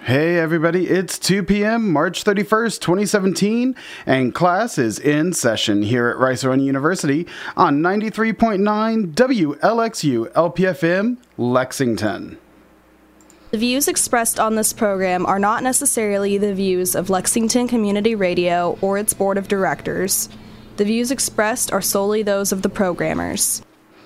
Hey everybody, it's 2 p.m., March 31st, 2017, and class is in session here at Rice-A-Roni University on 93.9 WLXU LPFM, Lexington. The views expressed on this program are not necessarily the views of Lexington Community Radio or its board of directors. The views expressed are solely those of the programmers.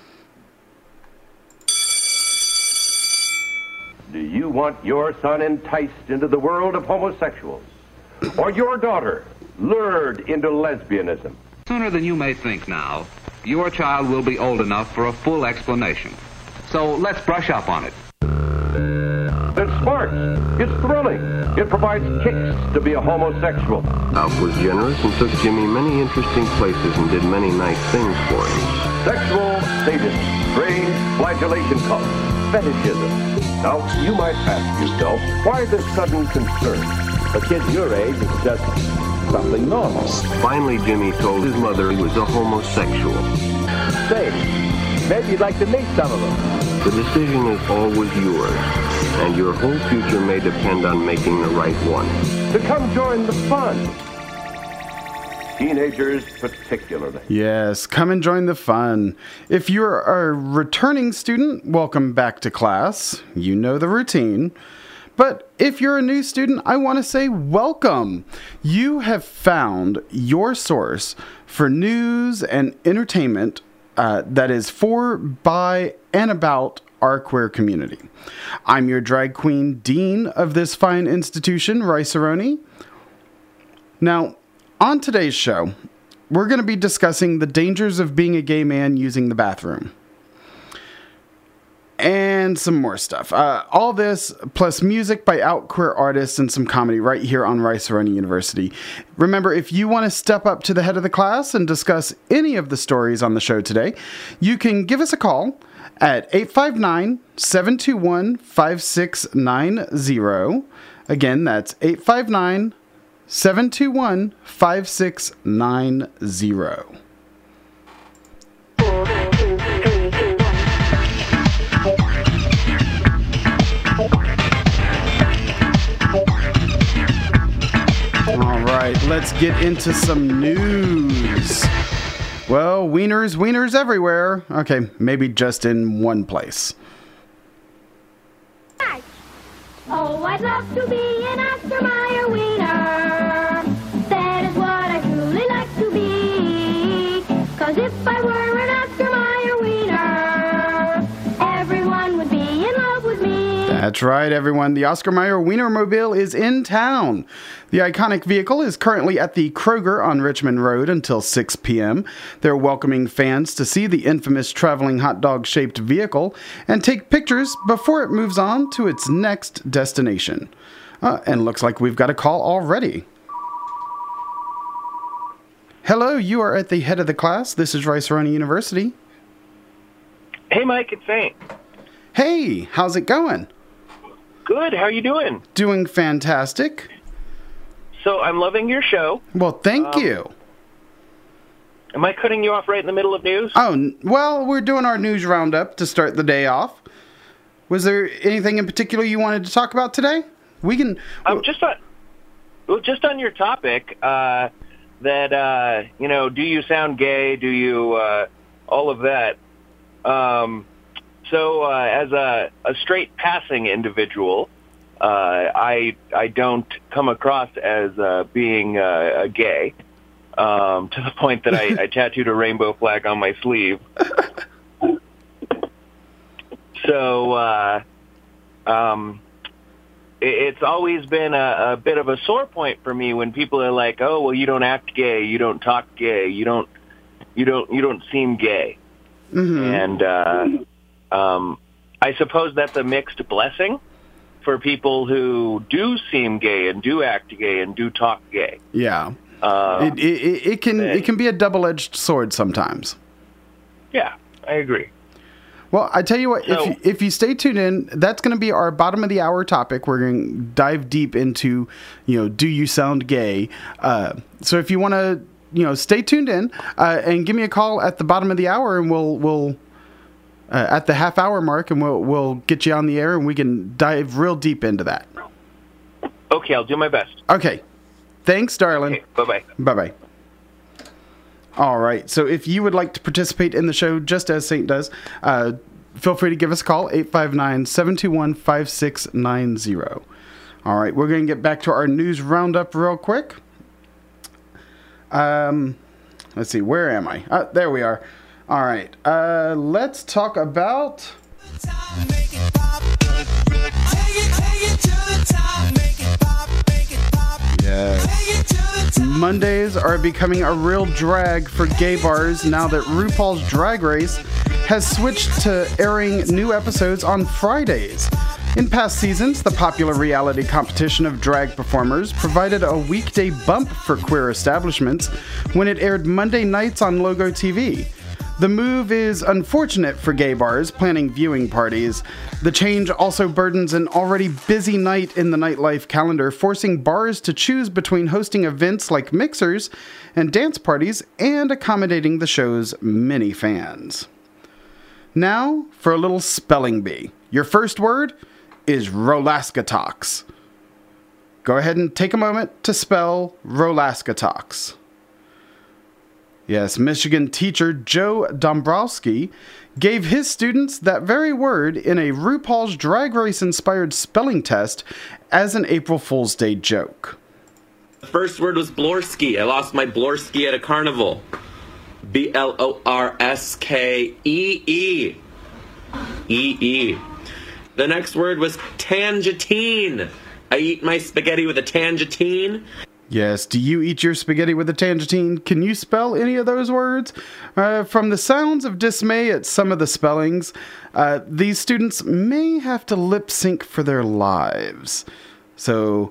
Do you want your son enticed into the world of homosexuals? Or your daughter lured into lesbianism? Sooner than you may think now, your child will be old enough for a full explanation. So let's brush up on it. It's smart. It's thrilling. It provides kicks to be a homosexual. Alf was generous and took Jimmy many interesting places and did many nice things for him. Sexual sadism, strange flagellation cult, fetishism. Now, you might ask yourself, why this sudden concern? A kid your age is just something normal. Finally, Jimmy told his mother he was a homosexual. Say, maybe you'd like to meet some of them. The decision is always yours, and your whole future may depend on making the right one. To come join the fun. Teenagers particularly. Yes, come and join the fun. If you're a returning student, welcome back to class. You know the routine. But if you're a new student, I want to say welcome. You have found your source for news and entertainment that is for, by, and about our queer community. I'm your drag queen dean of this fine institution, Rice-A-Roni. Now, on today's show, we're going to be discussing the dangers of being a gay man using the bathroom. And some more stuff. All this, plus music by out queer artists and some comedy right here on Rice-A-Roni University. Remember, if you want to step up to the head of the class and discuss any of the stories on the show today, you can give us a call at 859-721-5690. Again, that's 859-721-5690. All right, let's get into some news. Well, wieners everywhere. Okay, maybe just in one place. Oh, I'd love to be an Oscar Mayer wiener. That is what I truly like to be. 'Cause if I were an Oscar Mayer wiener, everyone would be in love with me. That's right, everyone. The Oscar Mayer Wienermobile is in town. The iconic vehicle is currently at the Kroger on Richmond Road until 6 p.m. They're welcoming fans to see the infamous traveling hot dog-shaped vehicle and take pictures before it moves on to its next destination. And looks like we've got a call already. Hello, you are at the head of the class. This is Rice-A-Roni University. Hey, Mike, it's Saint. Hey, how's it going? Good, how are you doing? Doing fantastic. So I'm loving your show. Well, thank you. Am I cutting you off right in the middle of news? Oh, well, we're doing our news roundup to start the day off. Was there anything in particular you wanted to talk about today? We can... Just on your topic, do you sound gay? Do you, all of that. As a straight passing individual, I don't come across as being gay, to the point that I tattooed a rainbow flag on my sleeve. So it's always been a bit of a sore point for me when people are like, "Oh, well, you don't act gay, you don't talk gay, you don't seem gay," and I suppose that's a mixed blessing for people who do seem gay and do act gay and do talk gay. Yeah. It can be a double-edged sword sometimes. Yeah, I agree. Well, I tell you what, if you stay tuned in, that's going to be our bottom of the hour topic. We're going to dive deep into, do you sound gay? So if you want to, stay tuned in and give me a call at the bottom of the hour, and we'll at the half hour mark, and we'll get you on the air, and we can dive real deep into that. Okay, I'll do my best. Okay. Thanks, darling. Okay, bye-bye. Bye-bye. All right. So if you would like to participate in the show just as Saint does, feel free to give us a call, 859-721-5690. All right. We're going to get back to our news roundup real quick. Let's see. Where am I? There we are. All right. Let's talk about... Yes. Mondays are becoming a real drag for gay bars now that RuPaul's Drag Race has switched to airing new episodes on Fridays. In past seasons, the popular reality competition of drag performers provided a weekday bump for queer establishments when it aired Monday nights on Logo TV. The move is unfortunate for gay bars planning viewing parties. The change also burdens an already busy night in the nightlife calendar, forcing bars to choose between hosting events like mixers and dance parties and accommodating the show's many fans. Now for a little spelling bee. Your first word is Rolaskatox. Go ahead and take a moment to spell Rolaskatox. Yes, Michigan teacher Joe Dombrowski gave his students that very word in a RuPaul's Drag Race-inspired spelling test as an April Fool's Day joke. The first word was Blorski. I lost my Blorski at a carnival. B-L-O-R-S-K-E-E. E-E. The next word was tangentine. I eat my spaghetti with a tangentine. Yes, do you eat your spaghetti with a tangentine? Can you spell any of those words? From the sounds of dismay at some of the spellings, these students may have to lip sync for their lives. So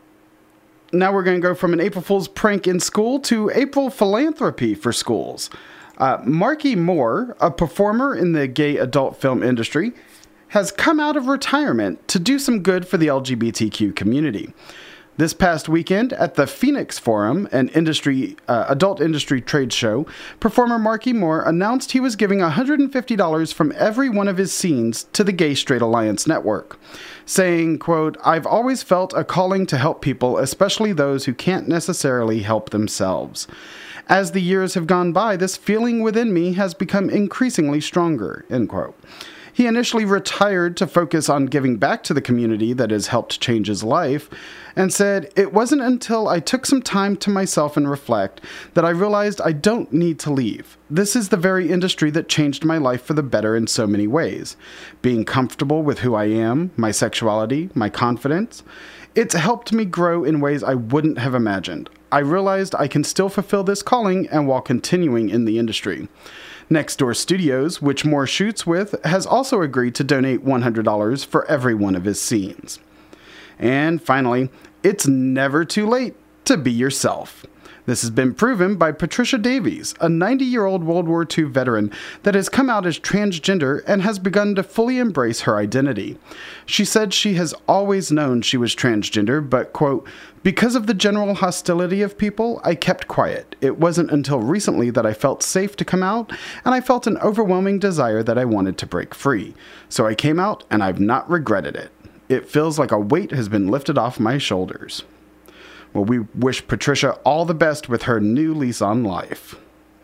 now we're going to go from an April Fool's prank in school to April philanthropy for schools. Marky Moore, a performer in the gay adult film industry, has come out of retirement to do some good for the LGBTQ community. This past weekend at the Phoenix Forum, an adult industry trade show, performer Marky Moore announced he was giving $150 from every one of his scenes to the Gay Straight Alliance Network, saying, quote, "I've always felt a calling to help people, especially those who can't necessarily help themselves. As the years have gone by, this feeling within me has become increasingly stronger," end quote. He initially retired to focus on giving back to the community that has helped change his life, and said, "It wasn't until I took some time to myself and reflect that I realized I don't need to leave. This is the very industry that changed my life for the better in so many ways. Being comfortable with who I am, my sexuality, my confidence, it's helped me grow in ways I wouldn't have imagined. I realized I can still fulfill this calling and while continuing in the industry." Nextdoor Studios, which Moore shoots with, has also agreed to donate $100 for every one of his scenes. And finally, it's never too late to be yourself. This has been proven by Patricia Davies, a 90-year-old World War II veteran that has come out as transgender and has begun to fully embrace her identity. She said she has always known she was transgender, but, quote, "Because of the general hostility of people, I kept quiet. It wasn't until recently that I felt safe to come out, and I felt an overwhelming desire that I wanted to break free. So I came out, and I've not regretted it. It feels like a weight has been lifted off my shoulders." Well, we wish Patricia all the best with her new lease on life.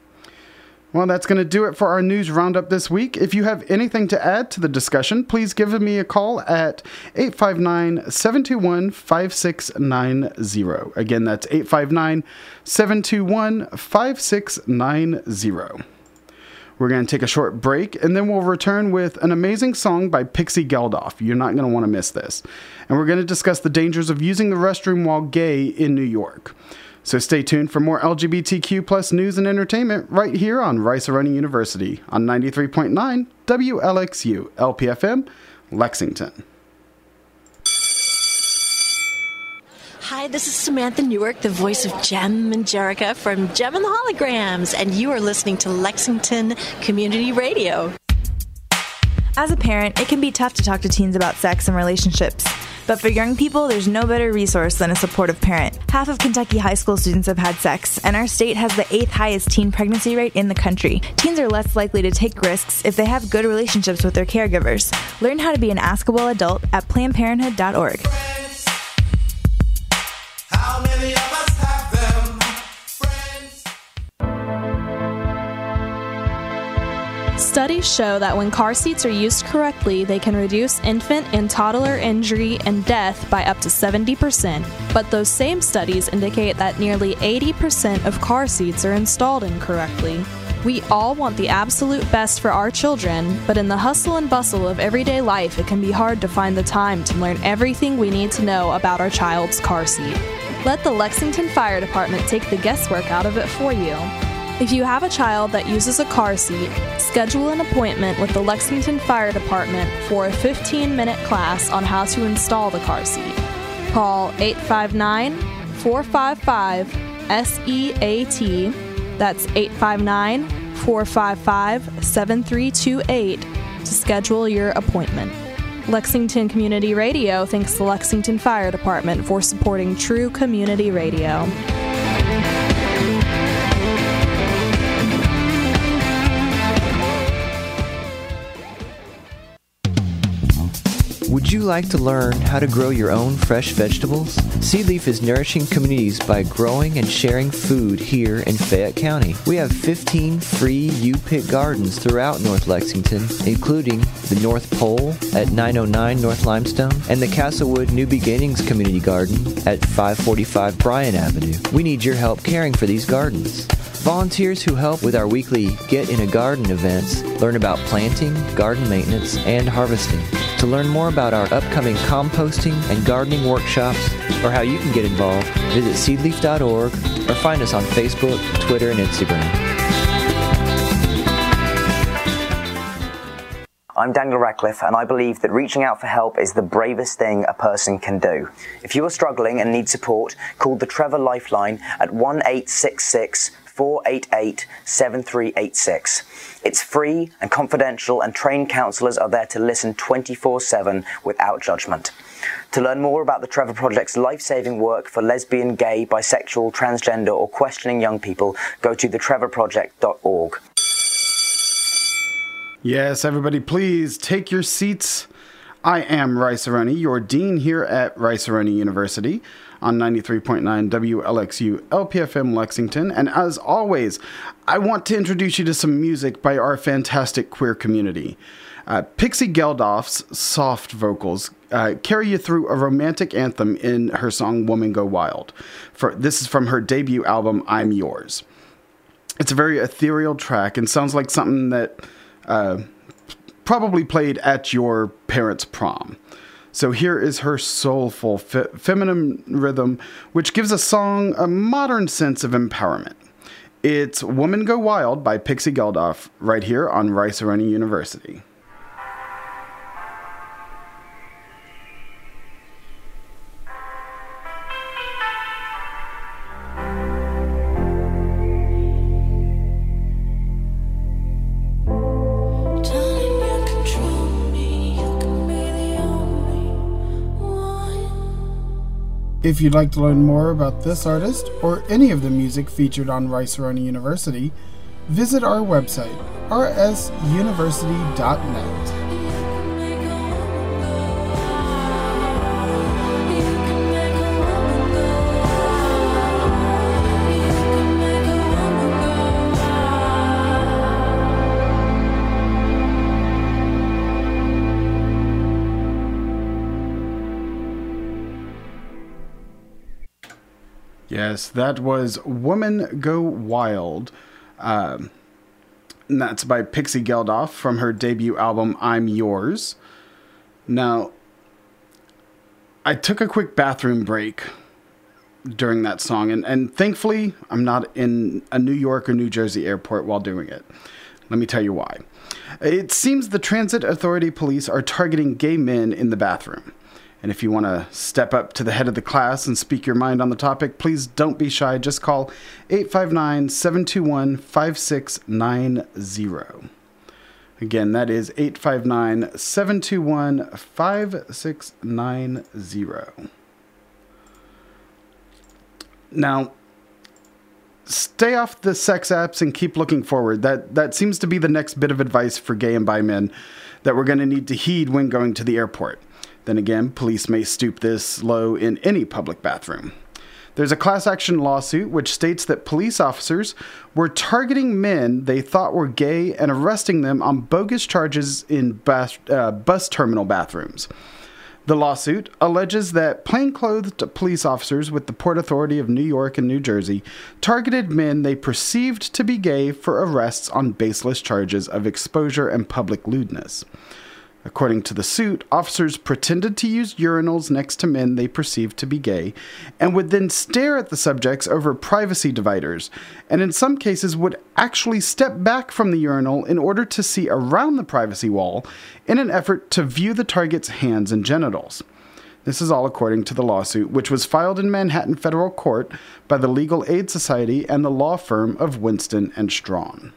Well, that's going to do it for our news roundup this week. If you have anything to add to the discussion, please give me a call at 859-721-5690. Again, that's 859-721-5690. We're going to take a short break, and then we'll return with an amazing song by Pixie Geldof. You're not going to want to miss this. And we're going to discuss the dangers of using the restroom while gay in New York. So stay tuned for more LGBTQ plus news and entertainment right here on Rice-A-Roni University on 93.9 WLXU LPFM, Lexington. Hi, this is Samantha Newark, the voice of Jem and Jerica from Jem and the Holograms, and you are listening to Lexington Community Radio. As a parent, it can be tough to talk to teens about sex and relationships. But for young people, there's no better resource than a supportive parent. Half of Kentucky high school students have had sex, and our state has the 8th highest teen pregnancy rate in the country. Teens are less likely to take risks if they have good relationships with their caregivers. Learn how to be an askable adult at PlannedParenthood.org. Studies show that when car seats are used correctly, they can reduce infant and toddler injury and death by up to 70%. But those same studies indicate that nearly 80% of car seats are installed incorrectly. We all want the absolute best for our children, but in the hustle and bustle of everyday life, it can be hard to find the time to learn everything we need to know about our child's car seat. Let the Lexington Fire Department take the guesswork out of it for you. If you have a child that uses a car seat, schedule an appointment with the Lexington Fire Department for a 15-minute class on how to install the car seat. Call 859-455-SEAT. That's 859-455-7328 to schedule your appointment. Lexington Community Radio thanks the Lexington Fire Department for supporting true community radio. Would you like to learn how to grow your own fresh vegetables? Seedleaf is nourishing communities by growing and sharing food here in Fayette County. We have 15 free U-Pick gardens throughout North Lexington, including the North Pole at 909 North Limestone and the Castlewood New Beginnings Community Garden at 545 Bryan Avenue. We need your help caring for these gardens. Volunteers who help with our weekly Get in a Garden events learn about planting, garden maintenance, and harvesting. To learn more about our upcoming composting and gardening workshops or how you can get involved, visit seedleaf.org or find us on Facebook, Twitter, and Instagram. I'm Daniel Radcliffe, and I believe that reaching out for help is the bravest thing a person can do. If you are struggling and need support, call the Trevor Lifeline at 1-866-488-7386. It's free and confidential, and trained counsellors are there to listen 24/7 without judgment. To learn more about the Trevor Project's life-saving work for lesbian, gay, bisexual, transgender, or questioning young people, go to thetrevorproject.org. Yes, everybody, please take your seats. I am Rice Aroni, your dean here at Rice Aroni University on 93.9 WLXU LPFM Lexington. And as always, I want to introduce you to some music by our fantastic queer community. Pixie Geldof's soft vocals carry you through a romantic anthem in her song Woman Go Wild. This is from her debut album, I'm Yours. It's a very ethereal track and sounds like something that probably played at your parents' prom. So here is her soulful feminine rhythm, which gives a song a modern sense of empowerment. It's Woman Go Wild by Pixie Geldof, right here on Rice Aroni University. If you'd like to learn more about this artist or any of the music featured on Rice Aroni University, visit our website, rsuniversity.net. Yes, that was Woman Go Wild. And that's by Pixie Geldof from her debut album, I'm Yours. Now, I took a quick bathroom break during that song, and thankfully, I'm not in a New York or New Jersey airport while doing it. Let me tell you why. It seems the Transit Authority police are targeting gay men in the bathroom. And if you want to step up to the head of the class and speak your mind on the topic, please don't be shy. Just call 859-721-5690. Again, that is 859-721-5690. Now, stay off the sex apps and keep looking forward. That seems to be the next bit of advice for gay and bi men that we're going to need to heed when going to the airport. Then again, police may stoop this low in any public bathroom. There's a class action lawsuit which states that police officers were targeting men they thought were gay and arresting them on bogus charges in bus terminal bathrooms. The lawsuit alleges that plainclothed police officers with the Port Authority of New York and New Jersey targeted men they perceived to be gay for arrests on baseless charges of exposure and public lewdness. According to the suit, officers pretended to use urinals next to men they perceived to be gay and would then stare at the subjects over privacy dividers, and in some cases would actually step back from the urinal in order to see around the privacy wall in an effort to view the target's hands and genitals. This is all according to the lawsuit, which was filed in Manhattan Federal Court by the Legal Aid Society and the law firm of Winston & Strawn.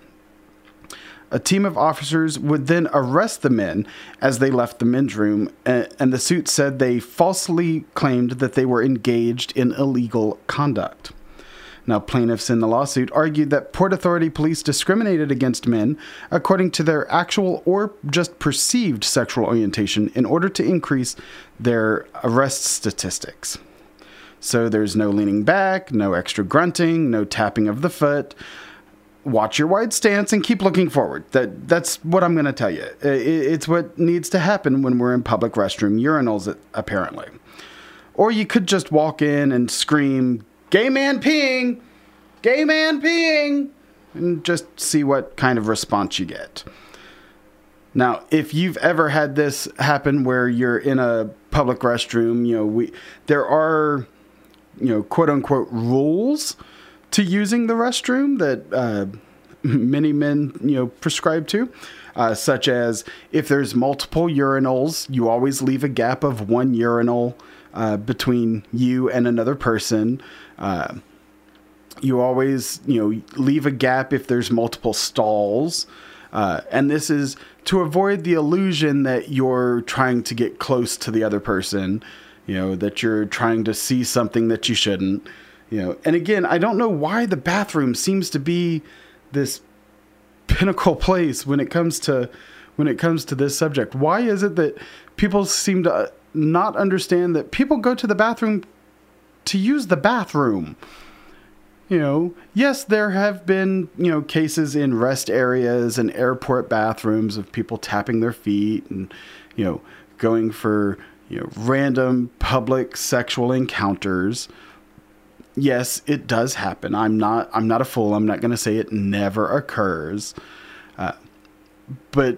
A team of officers would then arrest the men as they left the men's room, and the suit said they falsely claimed that they were engaged in illegal conduct. Now, plaintiffs in the lawsuit argued that Port Authority police discriminated against men according to their actual or just perceived sexual orientation in order to increase their arrest statistics. So there's no leaning back, no extra grunting, no tapping of the foot. Watch your wide stance and keep looking forward. That's what I'm going to tell you. It's what needs to happen when we're in public restroom urinals, apparently. Or you could just walk in and scream, "Gay man peeing! Gay man peeing!" and just see what kind of response you get. Now, if you've ever had this happen where you're in a public restroom, there are, quote unquote rules to using the restroom that many men, prescribe to, such as if there's multiple urinals, you always leave a gap of one urinal between you and another person. You always, leave a gap if there's multiple stalls. And this is to avoid the illusion that you're trying to get close to the other person, that you're trying to see something that you shouldn't. And again, I don't know why the bathroom seems to be this pinnacle place when it comes to this subject. Why is it that people seem to not understand that people go to the bathroom to use the bathroom? Yes, there have been, cases in rest areas and airport bathrooms of people tapping their feet and, going for, random public sexual encounters. Yes, it does happen. I'm not a fool. I'm not going to say it never occurs. But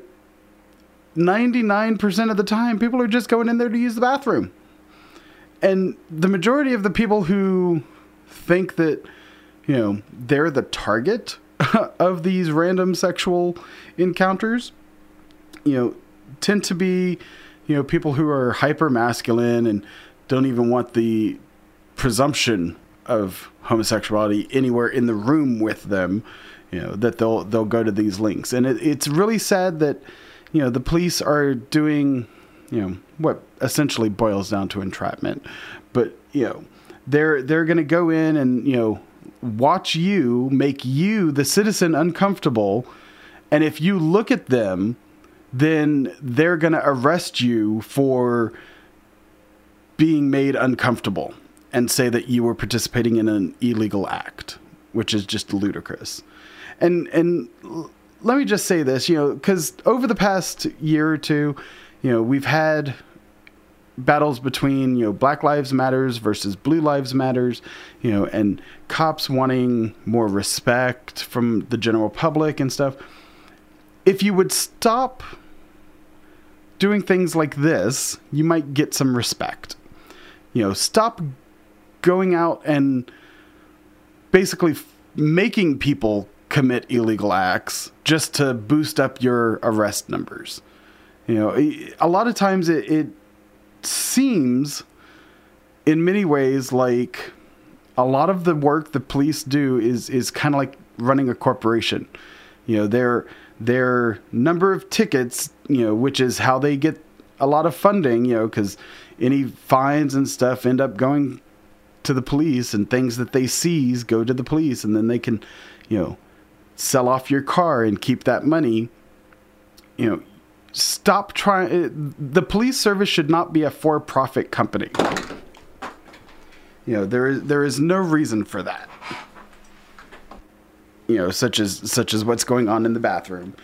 99% of the time, people are just going in there to use the bathroom. And the majority of the people who think that, they're the target of these random sexual encounters, tend to be, people who are hyper masculine and don't even want the presumption of homosexuality anywhere in the room with them, that they'll go to these links. And it's really sad that, the police are doing, what essentially boils down to entrapment. But, they're going to go in and, watch you, make you, the citizen, uncomfortable. And if you look at them, then they're going to arrest you for being made uncomfortable and say that you were participating in an illegal act, which is just ludicrous. And let me just say this, because over the past year or two, we've had battles between, Black Lives Matters versus Blue Lives Matters, and cops wanting more respect from the general public and stuff. If you would stop doing things like this, you might get some respect. Stop going out and basically making people commit illegal acts just to boost up your arrest numbers. A lot of times it seems in many ways like a lot of the work the police do is kind of like running a corporation. Their number of tickets, which is how they get a lot of funding, because any fines and stuff end up going to the police, and things that they seize go to the police, and then they can, sell off your car and keep that money. Stop trying. The police service should not be a for-profit company. there is no reason for that. Such as what's going on in the bathroom.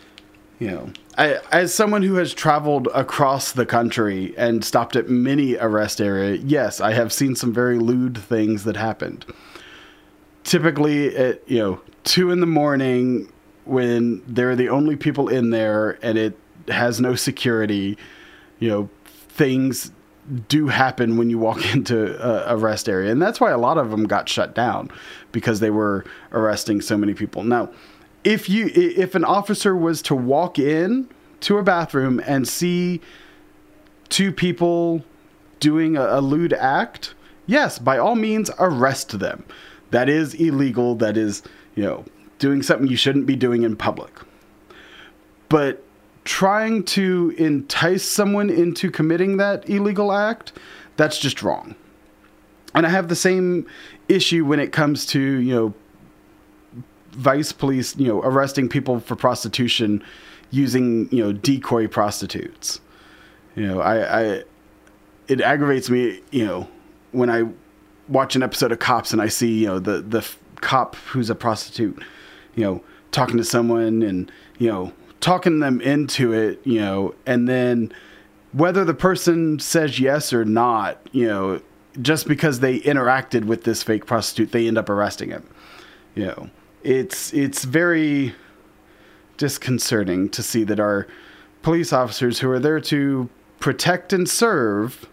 As someone who has traveled across the country and stopped at many arrest areas, yes, I have seen some very lewd things that happened. Typically at 2 a.m. when they're the only people in there and it has no security, things do happen when you walk into a arrest area. And that's why a lot of them got shut down, because they were arresting so many people. Now, if an officer was to walk in to a bathroom and see 2 people doing a lewd act, yes, by all means, arrest them. That is illegal. That is, doing something you shouldn't be doing in public. But trying to entice someone into committing that illegal act, that's just wrong. And I have the same issue when it comes to, vice police, arresting people for prostitution using, decoy prostitutes. It aggravates me, when I watch an episode of Cops and I see, the cop who's a prostitute, talking to someone and, talking them into it, and then whether the person says yes or not, just because they interacted with this fake prostitute, they end up arresting him. It's very disconcerting to see that our police officers who are there to protect and serve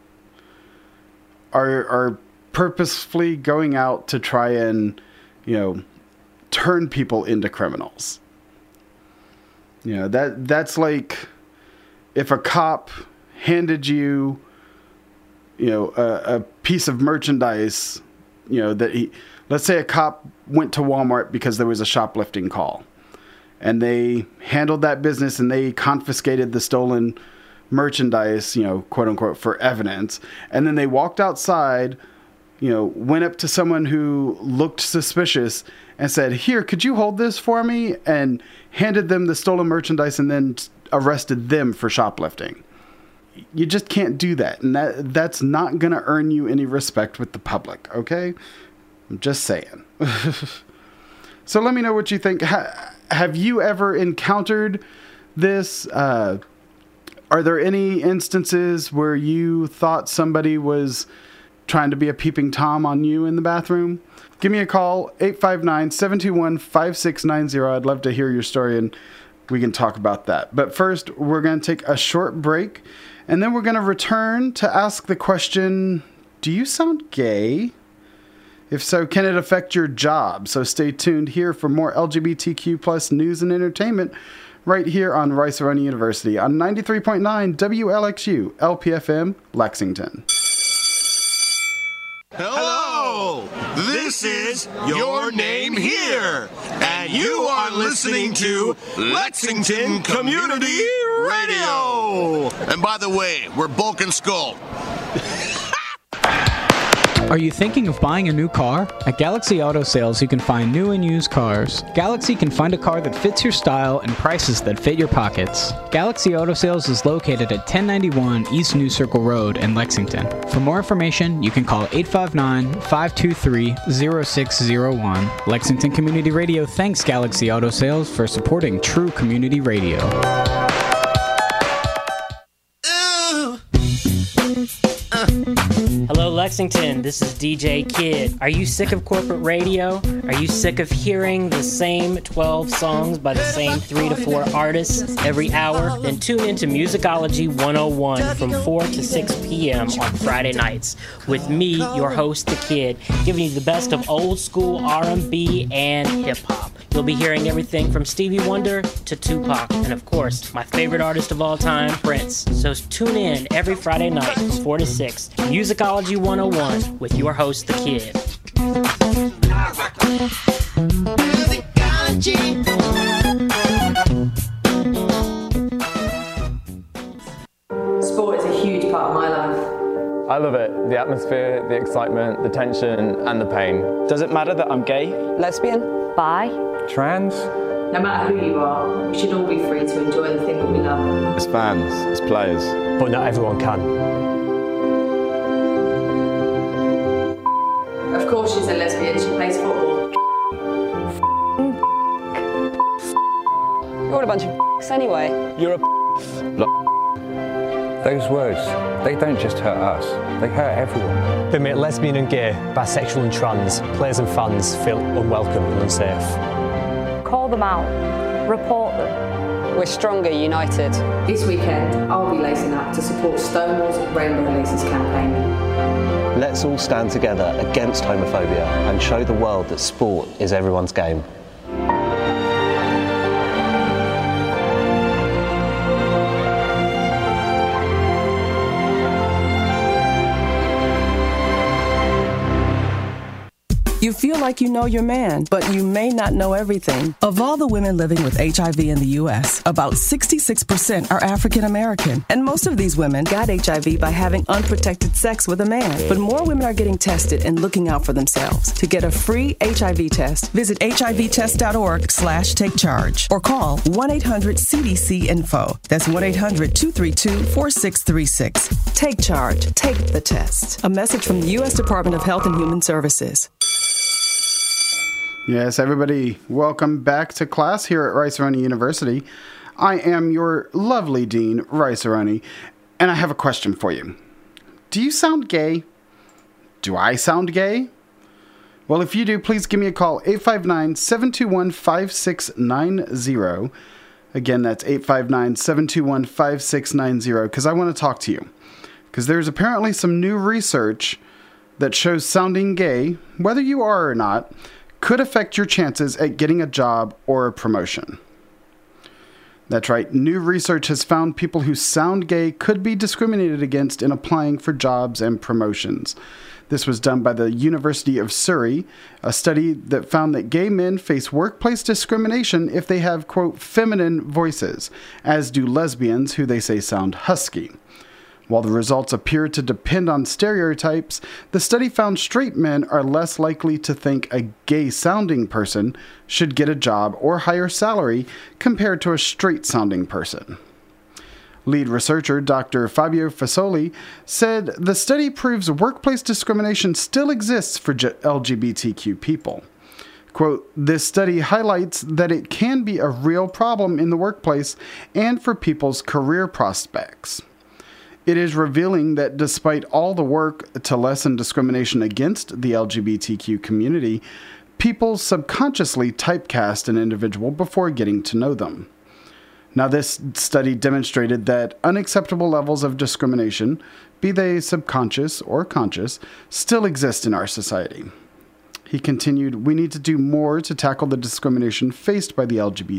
are purposefully going out to try and, turn people into criminals. That's like if a cop handed you, a piece of merchandise, let's say a cop went to Walmart because there was a shoplifting call, and they handled that business and they confiscated the stolen merchandise, quote unquote, for evidence. And then they walked outside, went up to someone who looked suspicious and said, "Here, could you hold this for me?" and handed them the stolen merchandise and then arrested them for shoplifting. You just can't do that. And that's not going to earn you any respect with the public, okay? I'm just saying. So let me know what you think. Have you ever encountered this? Are there any instances where you thought somebody was trying to be a peeping Tom on you in the bathroom? Give me a call, 859-721-5690. I'd love to hear your story and we can talk about that. But first, we're going to take a short break and then we're going to return to ask the question, do you sound gay? If so, can it affect your job? So stay tuned here for more LGBTQ plus news and entertainment right here on Rice-A-Roni University on 93.9 WLXU, LPFM, Lexington. Hello! This is Your Name Here, and you are listening to Lexington Community Radio. And by the way, we're Bulk and Skull. Are you thinking of buying a new car? At Galaxy Auto Sales, you can find new and used cars. Galaxy can find a car that fits your style and prices that fit your pockets. Galaxy Auto Sales is located at 1091 East New Circle Road in Lexington. For more information, you can call 859-523-0601. Lexington Community Radio thanks Galaxy Auto Sales for supporting true community radio. Hello, Lexington. This is DJ Kid. Are you sick of corporate radio? Are you sick of hearing the same 12 songs by the same 3 to 4 artists every hour? Then tune into Musicology 101 from 4 to 6 p.m. on Friday nights with me, your host, The Kid, giving you the best of old school R&B and hip-hop. You'll be hearing everything from Stevie Wonder to Tupac, and of course, my favorite artist of all time, Prince. So tune in every Friday night from 4 to 6, Musicology 101 with your host, The Kid. Sport is a huge part of my life. I love it. The atmosphere, the excitement, the tension, and the pain. Does it matter that I'm gay? Lesbian? Bi? Trans? No matter who you are, we should all be free to enjoy the thing that we love. As fans, as players. But not everyone can. course she's a lesbian. She plays football. You're all a bunch of anyway. You're a Those words, they don't just hurt us, they hurt everyone. They make lesbian and gay, bisexual and trans, players and fans feel unwelcome and unsafe. Call them out. Report them. We're stronger united. This weekend, I'll be lacing up to support Stonewall's Rainbow Laces campaign. Let's all stand together against homophobia and show the world that sport is everyone's game. You feel like you know your man, but you may not know everything. Of all the women living with HIV in the U.S., about 66% are African American. And most of these women got HIV by having unprotected sex with a man. But more women are getting tested and looking out for themselves. To get a free HIV test, visit hivtest.org/takecharge or call 1-800-CDC-INFO. That's 1-800-232-4636. Take charge. Take the test. A message from the U.S. Department of Health and Human Services. Yes, everybody, welcome back to class here at Rice-A-Roni University. I am your lovely dean, Rice-A-Roni, and I have a question for you. Do you sound gay? Do I sound gay? Well, if you do, please give me a call, 859-721-5690. Again, that's 859-721-5690, because I want to talk to you. Because there's apparently some new research that shows sounding gay, whether you are or not, could affect your chances at getting a job or a promotion. That's right, new research has found people who sound gay could be discriminated against in applying for jobs and promotions. This was done by the University of Surrey, a study that found that gay men face workplace discrimination if they have, quote, feminine voices, as do lesbians who they say sound husky. While the results appear to depend on stereotypes, the study found straight men are less likely to think a gay-sounding person should get a job or higher salary compared to a straight-sounding person. Lead researcher Dr. Fabio Fasoli said the study proves workplace discrimination still exists for LGBTQ people. Quote, this study highlights that it can be a real problem in the workplace and for people's career prospects. It is revealing that despite all the work to lessen discrimination against the LGBTQ community, people subconsciously typecast an individual before getting to know them. Now, this study demonstrated that unacceptable levels of discrimination, be they subconscious or conscious, still exist in our society. He continued, we need to do more to tackle the discrimination faced by the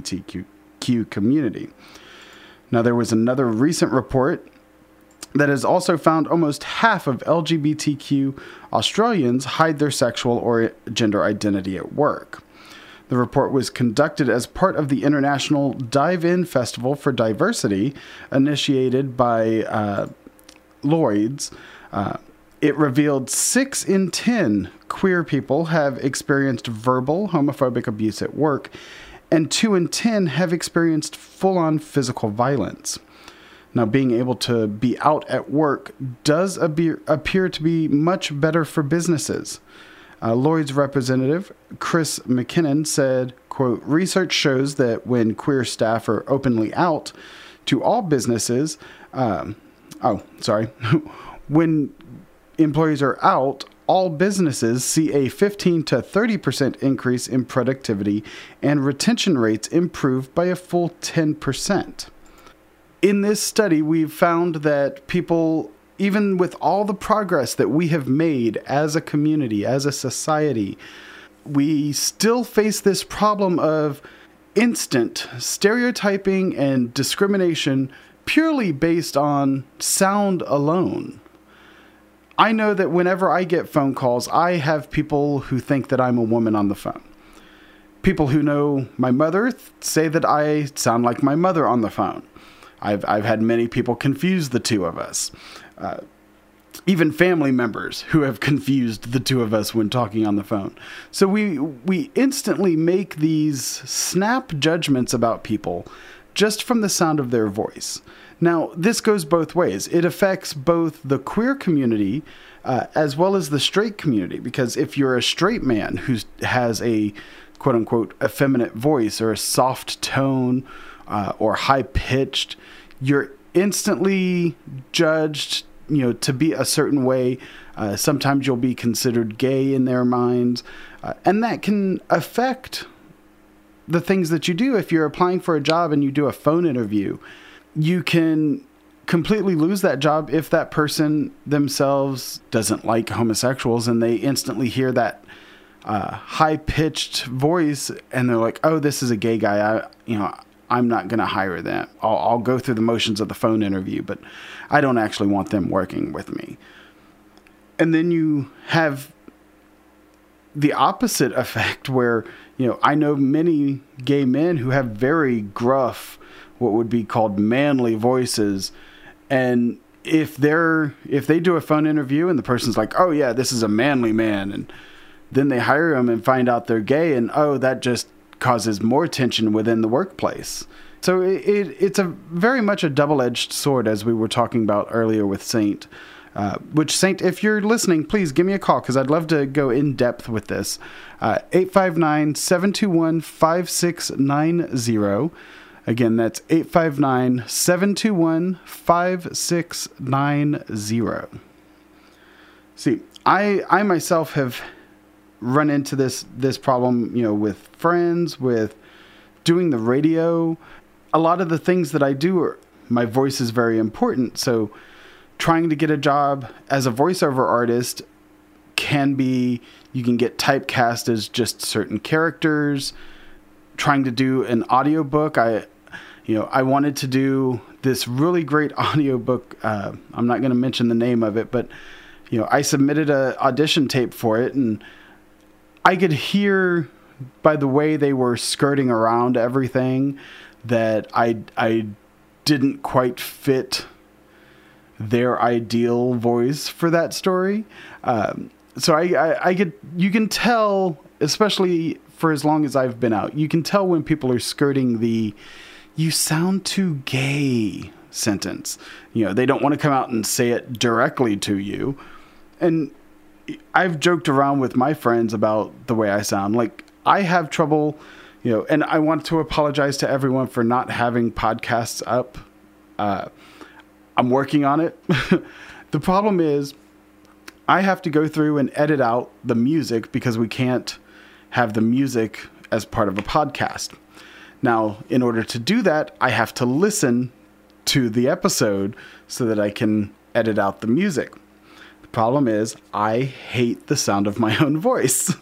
LGBTQ community. Now, there was another recent report that has also found almost half of LGBTQ Australians hide their sexual or gender identity at work. The report was conducted as part of the International Dive-In Festival for Diversity, initiated by Lloyd's. It revealed 6 in 10 queer people have experienced verbal homophobic abuse at work, and 2 in 10 have experienced full-on physical violence. Now, being able to be out at work does appear to be much better for businesses. Lloyd's representative, Chris McKinnon, said, quote, research shows that when queer staff are openly out to all businesses, when employees are out, all businesses see a 15 to 30% increase in productivity and retention rates improve by a full 10%. In this study, we've found that people, even with all the progress that we have made as a community, as a society, we still face this problem of instant stereotyping and discrimination purely based on sound alone. I know that whenever I get phone calls, I have people who think that I'm a woman on the phone. People who know my mother say that I sound like my mother on the phone. I've had many people confuse the two of us. Even family members who have confused the two of us when talking on the phone. So we instantly make these snap judgments about people just from the sound of their voice. Now, this goes both ways. It affects both the queer community as well as the straight community. Because if you're a straight man who has a quote-unquote effeminate voice or a soft tone or high-pitched, you're instantly judged, to be a certain way. Sometimes you'll be considered gay in their minds, and that can affect the things that you do. If you're applying for a job and you do a phone interview, you can completely lose that job if that person themselves doesn't like homosexuals and they instantly hear that high-pitched voice and they're like, oh, this is a gay guy. I'm not going to hire them. I'll go through the motions of the phone interview, but I don't actually want them working with me. And then you have the opposite effect where, I know many gay men who have very gruff, what would be called manly voices. And if they do a phone interview and the person's like, oh yeah, this is a manly man, and then they hire them and find out they're gay, and that just causes more tension within the workplace. So it's a very much a double-edged sword, as we were talking about earlier with Saint. Which, Saint, if you're listening, please give me a call, because I'd love to go in depth with this. 859-721-5690. Again, that's 859-721-5690. See, I myself have run into this problem, with friends, with doing the radio. A lot of the things that I do, my voice is very important. So trying to get a job as a voiceover artist can be, you can get typecast as just certain characters. Trying to do an audiobook, I wanted to do this really great audiobook. I'm not going to mention the name of it, but I submitted an audition tape for it, and I could hear by the way they were skirting around everything that I didn't quite fit their ideal voice for that story. So you can tell, especially for as long as I've been out, you can tell when people are skirting the "you sound too gay" sentence. They don't want to come out and say it directly to you. And I've joked around with my friends about the way I sound. Like, I have trouble, and I want to apologize to everyone for not having podcasts up. I'm working on it. The problem is I have to go through and edit out the music because we can't have the music as part of a podcast. Now, in order to do that, I have to listen to the episode so that I can edit out the music. The problem is I hate the sound of my own voice.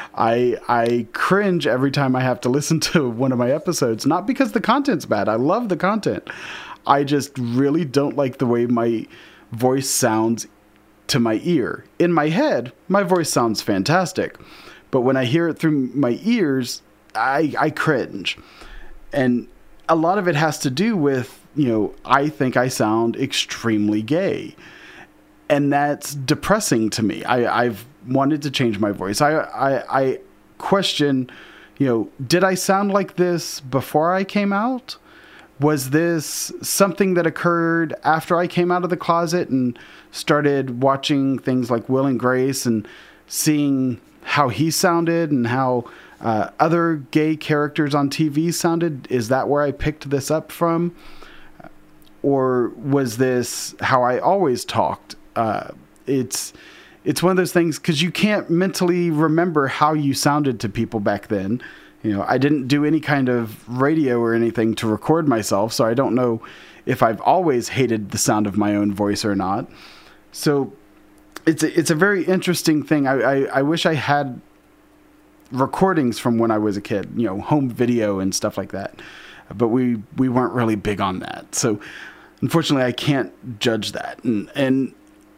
I cringe every time I have to listen to one of my episodes, not because the content's bad. I love the content. I just really don't like the way my voice sounds to my ear. In my head, my voice sounds fantastic. But when I hear it through my ears, I cringe. And a lot of it has to do with, I think I sound extremely gay. And that's depressing to me. I've wanted to change my voice. I question, did I sound like this before I came out? Was this something that occurred after I came out of the closet and started watching things like Will and Grace and seeing how he sounded and how other gay characters on TV sounded? Is that where I picked this up from? Or was this how I always talked? It's one of those things, because you can't mentally remember how you sounded to people back then. I didn't do any kind of radio or anything to record myself, so I don't know if I've always hated the sound of my own voice or not. So it's a very interesting thing. I wish I had recordings from when I was a kid, home video and stuff like that. But we weren't really big on that. So unfortunately, I can't judge that. And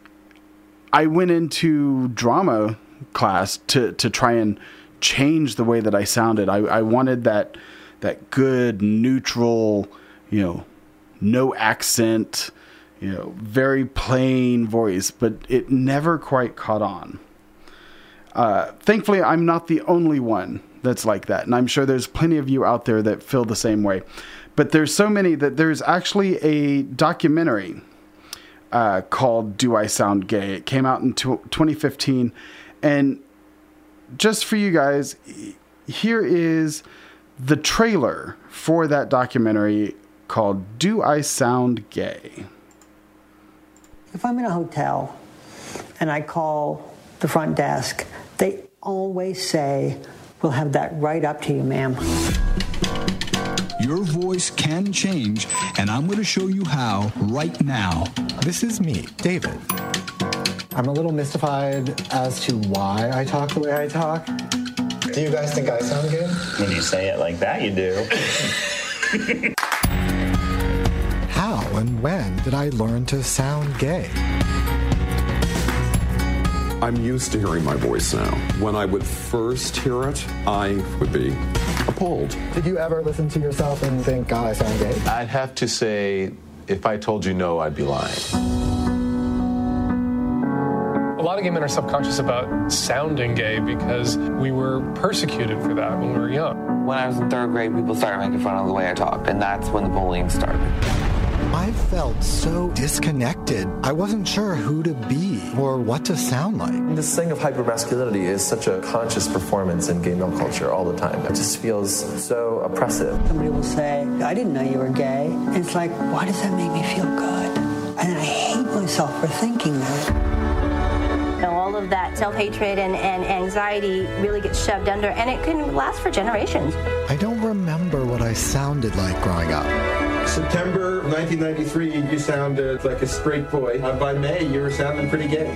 I went into drama class to try and change the way that I sounded. I wanted that good, neutral, no accent, very plain voice, but it never quite caught on. Thankfully, I'm not the only one that's like that, and I'm sure there's plenty of you out there that feel the same way. But there's so many that there's actually a documentary called Do I Sound Gay? It came out in 2015. And just for you guys, here is the trailer for that documentary called Do I Sound Gay? If I'm in a hotel and I call the front desk, they always say, "We'll have that right up to you, ma'am." Your voice can change, and I'm going to show you how right now. This is me, David. I'm a little mystified as to why I talk the way I talk. Do you guys think I sound good? When you say it like that, you do. How and when did I learn to sound gay? I'm used to hearing my voice now. When I would first hear it, I would be appalled. Did you ever listen to yourself and think, God, I sound gay? I'd have to say, if I told you no, I'd be lying. A lot of gay men are subconscious about sounding gay because we were persecuted for that when we were young. When I was in 3rd grade, people started making fun of the way I talked, and that's when the bullying started. I felt so disconnected. I wasn't sure who to be or what to sound like. This thing of hypermasculinity is such a conscious performance in gay male culture all the time. It just feels so oppressive. Somebody will say, "I didn't know you were gay." And it's like, why does that make me feel good? And I hate myself for thinking that. All of that self-hatred and anxiety really gets shoved under, and it can last for generations. I don't remember what I sounded like growing up. September 1993, you sounded like a straight boy. By May, you were sounding pretty gay.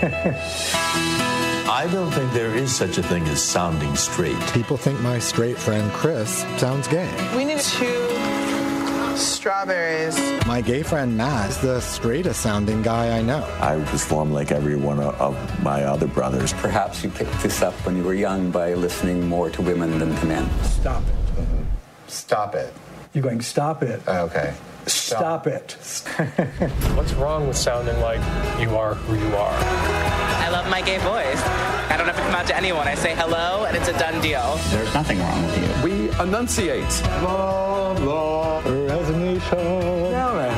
I don't think there is such a thing as sounding straight. People think my straight friend Chris sounds gay. We need 2 strawberries. My gay friend Matt is the straightest sounding guy I know. I was formed like every one of my other brothers. Perhaps you picked this up when you were young by listening more to women than to men. Stop it. Mm-hmm. Stop it. You're going, stop it. Okay. Stop it. What's wrong with sounding like you are who you are? I love my gay voice. I don't have to come out to anyone. I say hello, and it's a done deal. There's nothing wrong with you. We enunciate. Blah, blah, resonation.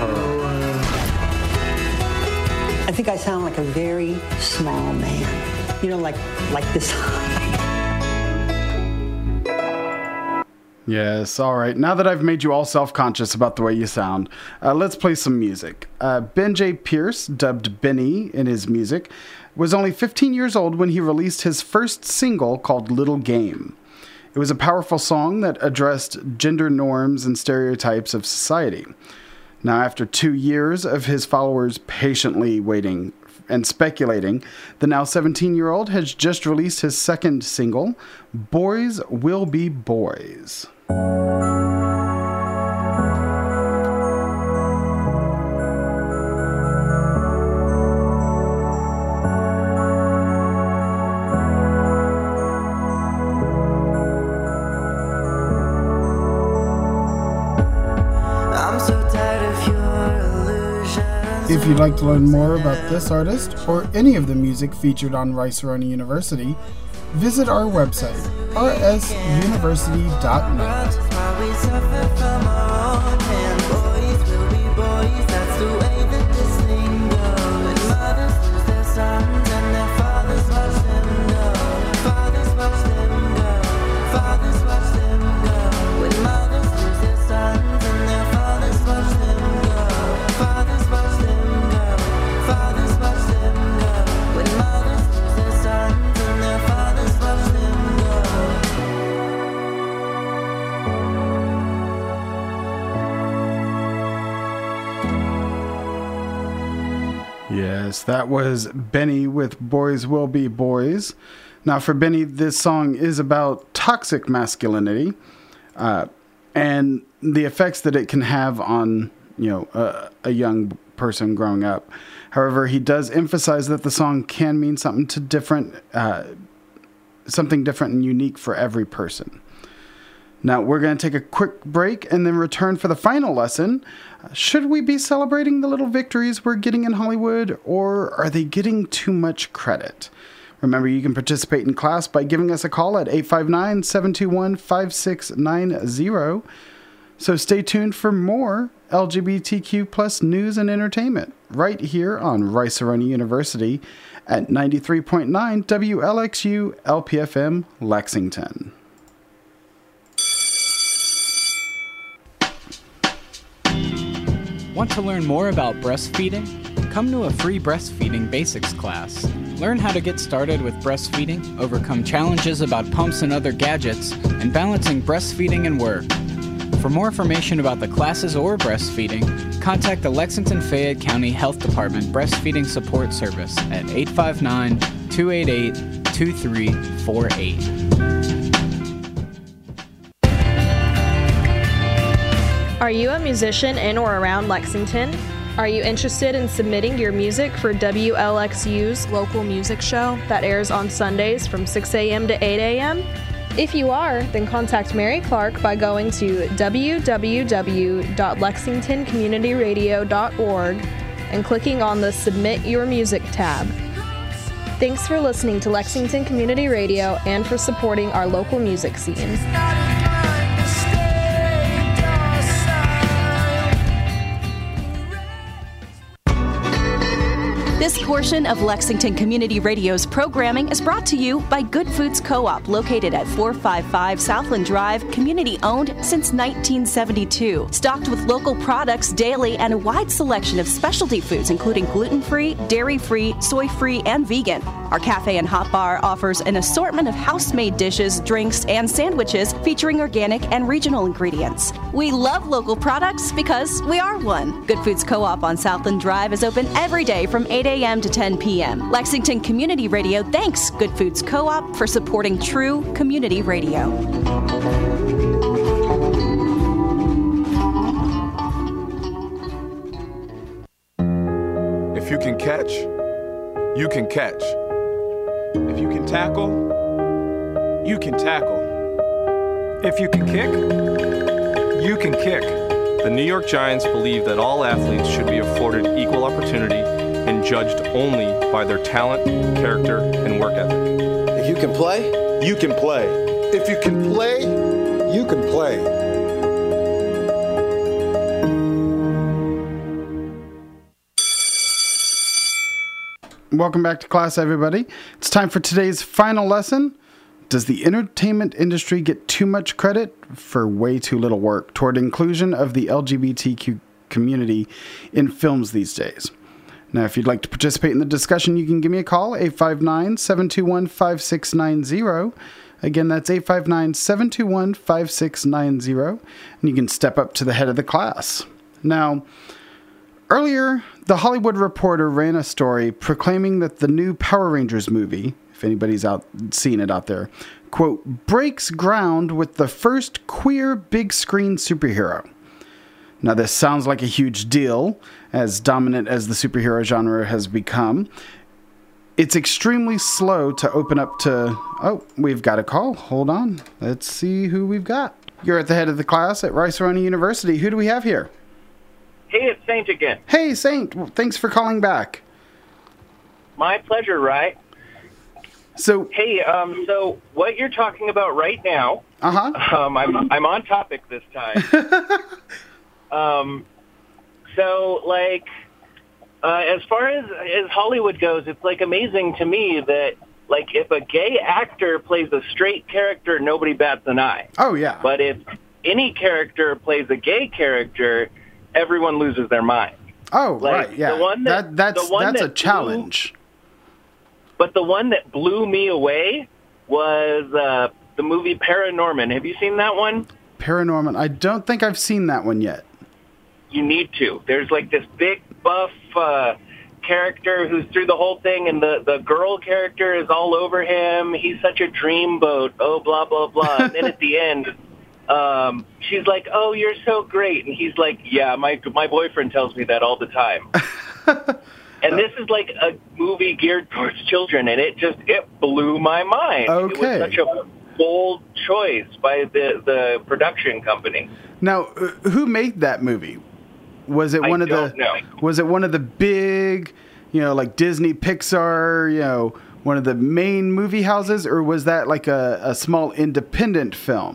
I think I sound like a very small man. You know, like this. Yes, all right. Now that I've made you all self-conscious about the way you sound, let's play some music. Ben J. Pierce, dubbed Benny in his music, was only 15 years old when he released his first single called Little Game. It was a powerful song that addressed gender norms and stereotypes of society. Now, after 2 years of his followers patiently waiting and speculating, the now 17-year-old has just released his second single, Boys Will Be Boys. If you'd like to learn more about this artist or any of the music featured on Rice-A-Roni University, visit our website, Yes, that was Benny with Boys Will Be Boys. Now, for Benny, this song is about toxic masculinity and the effects that it can have on, a young person growing up. However, he does emphasize that the song can mean something different and unique for every person. Now, we're going to take a quick break and then return for the final lesson. Should we be celebrating the little victories we're getting in Hollywood, or are they getting too much credit? Remember, you can participate in class by giving us a call at 859-721-5690. So stay tuned for more LGBTQ plus news and entertainment right here on Rice-A-Roni University at 93.9 WLXU LPFM Lexington. Want to learn more about breastfeeding? Come to a free breastfeeding basics class. Learn how to get started with breastfeeding, overcome challenges about pumps and other gadgets, and balancing breastfeeding and work. For more information about the classes or breastfeeding, contact the Lexington-Fayette County Health Department Breastfeeding Support Service at 859-288-2348. Are you a musician in or around Lexington? Are you interested in submitting your music for WLXU's local music show that airs on Sundays from 6 a.m. to 8 a.m.? If you are, then contact Mary Clark by going to www.lexingtoncommunityradio.org and clicking on the Submit Your Music tab. Thanks for listening to Lexington Community Radio and for supporting our local music scene. This portion of Lexington Community Radio's programming is brought to you by Good Foods Co-op, located at 455 Southland Drive, community-owned since 1972. Stocked with local products daily and a wide selection of specialty foods, including gluten-free, dairy-free, soy-free, and vegan. Our cafe and hot bar offers an assortment of house-made dishes, drinks, and sandwiches featuring organic and regional ingredients. We love local products because we are one. Good Foods Co-op on Southland Drive is open every day from 8 a.m. to 10 p.m. Lexington Community Radio thanks Good Foods Co-op for supporting true community radio. If you can catch, you can catch. If you can tackle, you can tackle. If you can kick, you can kick. The New York Giants believe that all athletes should be afforded equal opportunity and judged only by their talent, character, and work ethic. If you can play, you can play. If you can play, you can play. Welcome back to class, everybody. It's time for today's final lesson. Does the entertainment industry get too much credit for way too little work toward inclusion of the LGBTQ community in films these days? Now, if you'd like to participate in the discussion, you can give me a call, 859-721-5690. Again, that's 859-721-5690. And you can step up to the head of the class. Now, earlier, The Hollywood Reporter ran a story proclaiming that the new Power Rangers movie, if anybody's seen it out there, quote, breaks ground with the first queer big screen superhero. Now, this sounds like a huge deal, as dominant as the superhero genre has become. It's extremely slow to open up to... Oh, we've got a call. Hold on. Let's see who we've got. You're at the head of the class at Rice-A-Roni University. Who do we have here? Hey, it's Saint again. Hey, Saint. Well, thanks for calling back. My pleasure, right? So... Hey, so what you're talking about right now... Uh-huh. I'm on topic this time. So, like, as far as Hollywood goes, it's, like, amazing to me that, like, if a gay actor plays a straight character, nobody bats an eye. Oh, yeah. But if any character plays a gay character, everyone loses their mind. Oh, like, right, yeah. That's a challenge. But the one that blew me away was the movie Paranorman. Have you seen that one? Paranorman. I don't think I've seen that one yet. You need to. There's like this big buff character who's through the whole thing, and the girl character is all over him. He's such a dreamboat. Oh, blah, blah, blah. And then at the end, she's like, oh, you're so great. And he's like, yeah, my boyfriend tells me that all the time. And this is like a movie geared towards children, and it blew my mind. Okay. It was such a bold choice by the production company. Now, who made that movie? Was it one of the big, like Disney, Pixar, one of the main movie houses, or was that like a small independent film?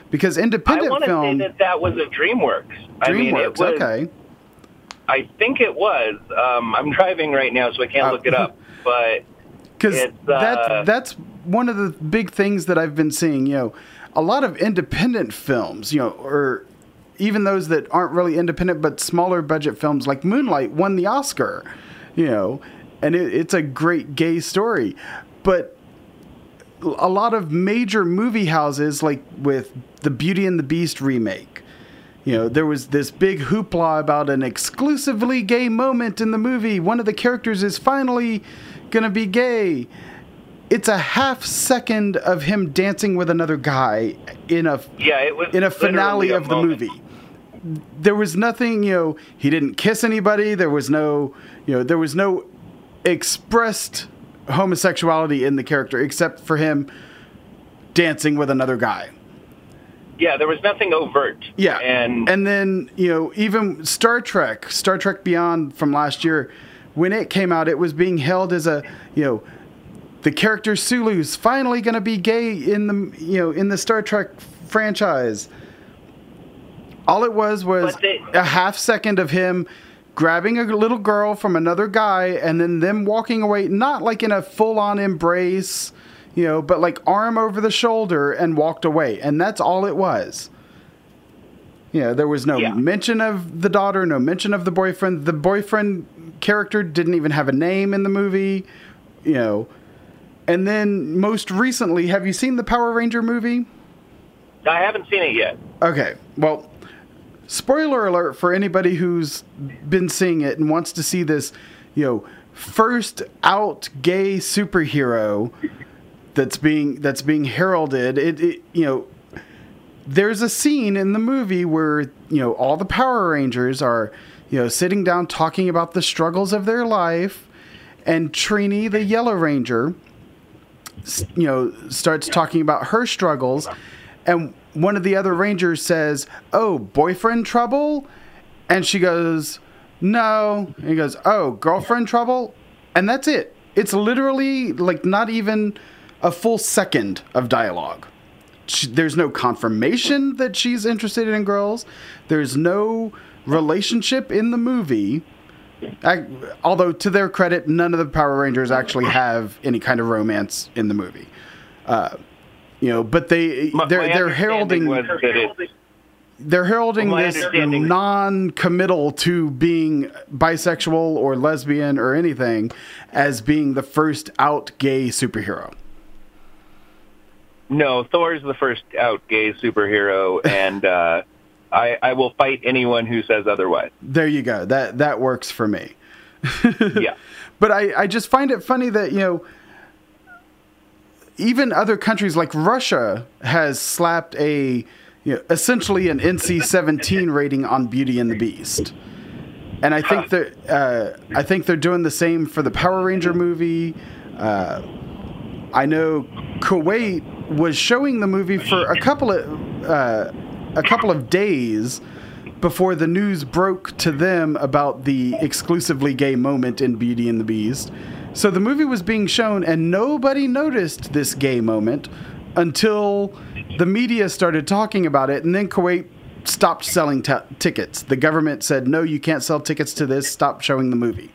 Because independent I film... want to say that was a DreamWorks. I mean, it was, okay. I think it was. I'm driving right now, so I can't look it up. But because that's one of the big things that I've been seeing. A lot of independent films, or even those that aren't really independent but smaller budget films, like Moonlight, won the Oscar. And it's a great gay story, but a lot of major movie houses, like with the Beauty and the Beast remake, there was this big hoopla about an exclusively gay moment in the movie. One of the characters is finally going to be gay. It's a half second of him dancing with another guy in a finale of the movie. There was nothing, he didn't kiss anybody. There was no expressed homosexuality in the character except for him dancing with another guy. Yeah, there was nothing overt. Yeah. And then, even Star Trek Beyond from last year, when it came out, it was being held as a, the character Sulu's finally going to be gay in the Star Trek franchise. All it was a half second of him grabbing a little girl from another guy and then them walking away, not like in a full-on embrace, but like arm over the shoulder, and walked away. And that's all it was. There was no mention of the daughter, no mention of the boyfriend. The boyfriend character didn't even have a name in the movie, And then most recently, have you seen the Power Ranger movie? I haven't seen it yet. Okay, well, spoiler alert for anybody who's been seeing it and wants to see this, first out gay superhero that's being heralded. There's a scene in the movie where, all the Power Rangers are, sitting down talking about the struggles of their life, and Trini, the Yellow Ranger, starts talking about her struggles, and one of the other Rangers says, "Oh, boyfriend trouble?" And she goes, "No." And he goes, "Oh, girlfriend trouble?" And that's it. It's literally like not even a full second of dialogue. There's no confirmation that she's interested in girls. There's no relationship in the movie. Although, to their credit, none of the Power Rangers actually have any kind of romance in the movie. But they're heralding this non-committal to being bisexual or lesbian or anything as being the first out gay superhero. No, Thor's the first out gay superhero, and I will fight anyone who says otherwise. There you go. That works for me. Yeah. But I just find it funny that, even other countries like Russia has slapped essentially an NC-17 rating on Beauty and the Beast. And I think they're doing the same for the Power Ranger movie. I know Kuwait was showing the movie for a couple of days before the news broke to them about the exclusively gay moment in Beauty and the Beast. So the movie was being shown and nobody noticed this gay moment until the media started talking about it, and then Kuwait stopped selling tickets. The government said, "No, you can't sell tickets to this. Stop showing the movie."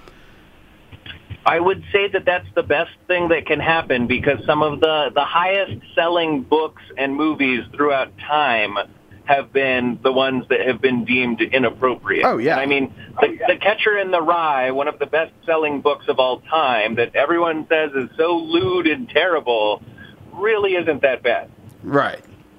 I would say that that's the best thing that can happen, because some of the highest selling books and movies throughout time have been the ones that have been deemed inappropriate. Oh, yeah. I mean, the Catcher in the Rye, one of the best selling books of all time that everyone says is so lewd and terrible, really isn't that bad. Right.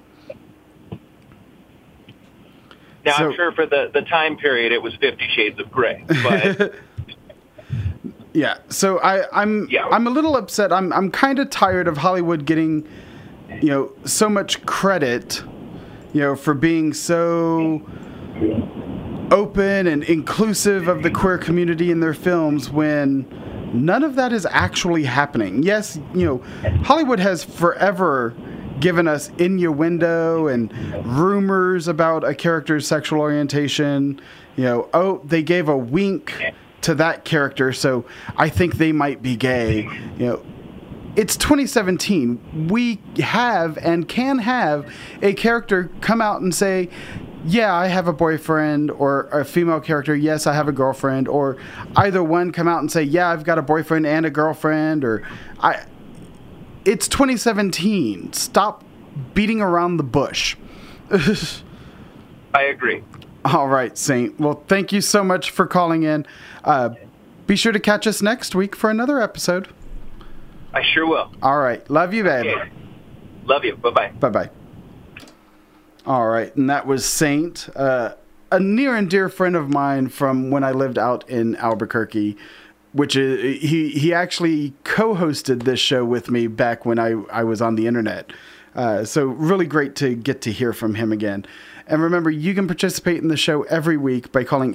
Now, I'm sure for the time period it was 50 Shades of Grey, but... Yeah, so I'm a little upset. I'm kind of tired of Hollywood getting, so much credit, for being so open and inclusive of the queer community in their films when none of that is actually happening. Yes, Hollywood has forever given us innuendo and rumors about a character's sexual orientation. They gave a wink to that character, so I think they might be gay. it's 2017. We have and can have a character come out and say, yeah, I have a boyfriend, or a female character, yes, I have a girlfriend, or either one come out and say, yeah, I've got a boyfriend and a girlfriend, it's 2017. Stop beating around the bush. I agree. All right, Saint. Well, thank you so much for calling in. Be sure to catch us next week for another episode. I sure will. All right. Love you, babe. Okay. Love you. Bye-bye. Bye-bye. All right. And that was Saint, a near and dear friend of mine from when I lived out in Albuquerque, which is, he actually co-hosted this show with me back when I was on the internet. So really great to get to hear from him again. And remember, you can participate in the show every week by calling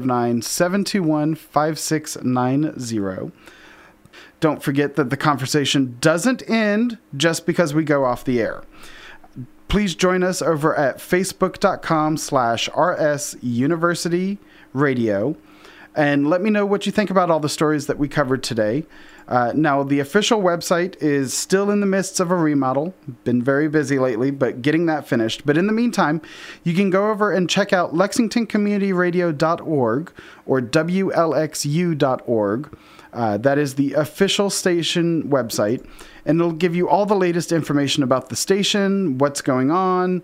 859-721-5690. Don't forget that the conversation doesn't end just because we go off the air. Please join us over at facebook.com/RS University Radio. And let me know what you think about all the stories that we covered today. Now, the official website is still in the midst of a remodel. Been very busy lately, but getting that finished. But in the meantime, you can go over and check out LexingtonCommunityRadio.org or WLXU.org. That is the official station website. And it'll give you all the latest information about the station, what's going on,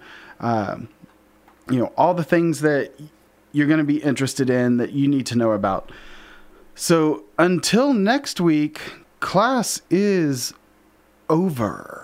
all the things that you're going to be interested in that you need to know about. So until next week, class is over.